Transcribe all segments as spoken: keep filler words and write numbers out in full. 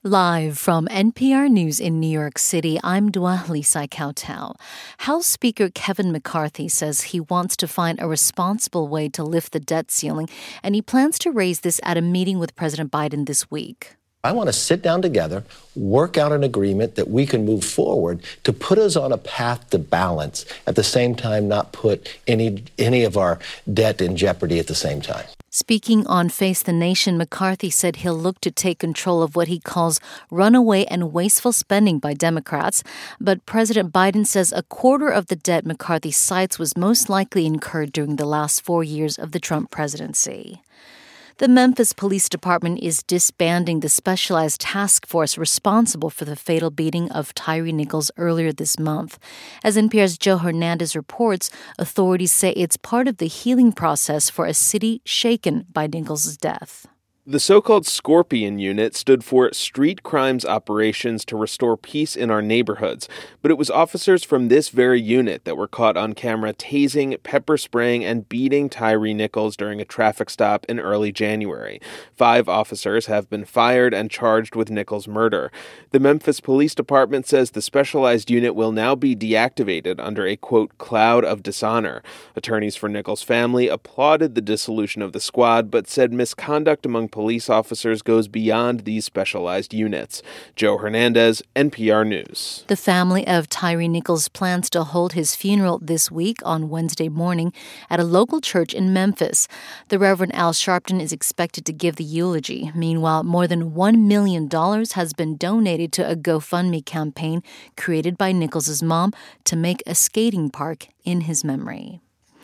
Live from N P R News in New York City, I'm Dua Lisai Kautel. House Speaker Kevin McCarthy says he wants to find a responsible way to lift the debt ceiling, and he plans to raise this at a meeting with President Biden this week. I want to sit down together, work out an agreement that we can move forward to put us on a path to balance, at the same time not put any any of our debt in jeopardy at the same time. Speaking on Face the Nation, McCarthy said he'll look to take control of what he calls runaway and wasteful spending by Democrats. But President Biden says a quarter of the debt McCarthy cites was most likely incurred during the last four years of the Trump presidency. The Memphis Police Department is disbanding the specialized task force responsible for the fatal beating of Tyre Nichols earlier this month. As N P R's Joe Hernandez reports, authorities say it's part of the healing process for a city shaken by Nichols' death. The so-called Scorpion Unit stood for Street Crimes Operations to Restore Peace in Our Neighborhoods, but it was officers from this very unit that were caught on camera tasing, pepper spraying, and beating Tyre Nichols during a traffic stop in early January. Five officers have been fired and charged with Nichols' murder. The Memphis Police Department says the specialized unit will now be deactivated under a, quote, cloud of dishonor. Attorneys for Nichols' family applauded the dissolution of the squad, but said misconduct among police officers goes beyond these specialized units. Joe Hernandez, N P R News. The family of Tyre Nichols plans to hold his funeral this week on Wednesday morning at a local church in Memphis. The Reverend Al Sharpton is expected to give the eulogy. Meanwhile, more than one million dollars has been donated to a GoFundMe campaign created by Nichols' mom to make a skating park in his memory.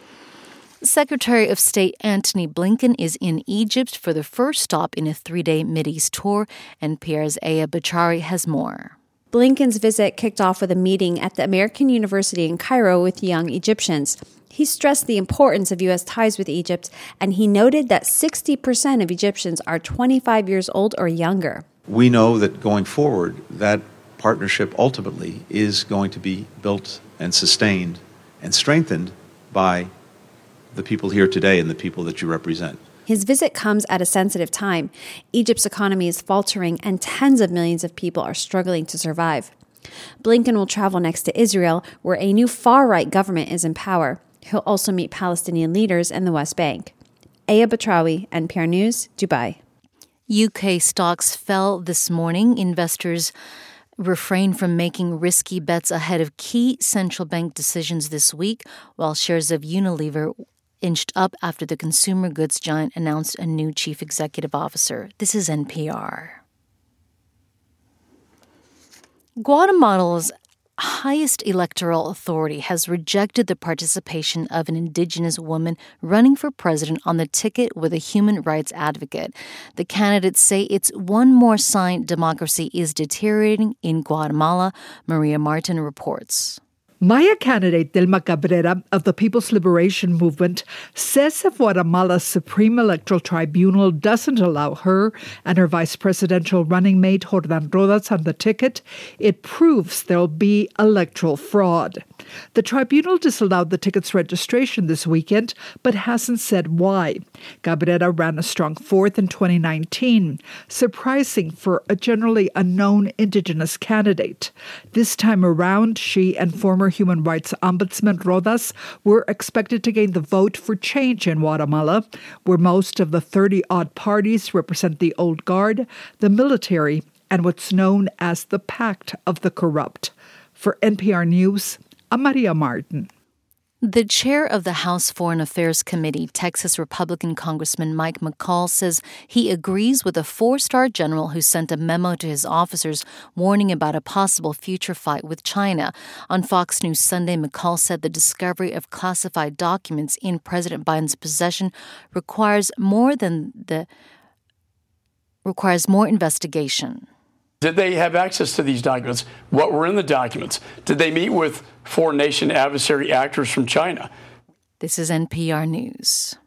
Secretary of State Antony Blinken is in Egypt for the first stop in a three-day Mideast tour, and N P R's Aya Bachari has more. Blinken's visit kicked off with a meeting at the American University in Cairo with young Egyptians. He stressed the importance of U S ties with Egypt, and he noted that sixty percent of Egyptians are twenty-five years old or younger. We know that going forward, that partnership ultimately is going to be built and sustained and strengthened by the people here today and the people that you represent. His visit comes at a sensitive time. Egypt's economy is faltering and tens of millions of people are struggling to survive. Blinken will travel next to Israel, where a new far-right government is in power. He'll also meet Palestinian leaders in the West Bank. Aya Batrawi, N P R News, Dubai. U K stocks fell this morning. Investors refrain from making risky bets ahead of key central bank decisions this week, while shares of Unilever inched up after the consumer goods giant announced a new chief executive officer. This is N P R. Guatemala's highest electoral authority has rejected the participation of an indigenous woman running for president on the ticket with a human rights advocate. The candidates say it's one more sign democracy is deteriorating in Guatemala. Maria Martin reports. Maya candidate Dilma Cabrera of the People's Liberation Movement says if Guatemala's Supreme Electoral Tribunal doesn't allow her and her vice presidential running mate Jordan Rodas on the ticket, it proves there'll be electoral fraud. The tribunal disallowed the ticket's registration this weekend, but hasn't said why. Cabrera ran a strong fourth in twenty nineteen, surprising for a generally unknown indigenous candidate. This time around, she and former Human Rights Ombudsman Rodas were expected to gain the vote for change in Guatemala, where most of the thirty-odd parties represent the old guard, the military, and what's known as the Pact of the Corrupt. For N P R News, I'm Maria Martin. The chair of the House Foreign Affairs Committee, Texas Republican Congressman Mike McCaul, says he agrees with a four-star general who sent a memo to his officers warning about a possible future fight with China. On Fox News Sunday, McCaul said the discovery of classified documents in President Biden's possession requires more than the requires more investigation. Did they have access to these documents? What were in the documents? Did they meet with foreign nation adversary actors from China? This is N P R News.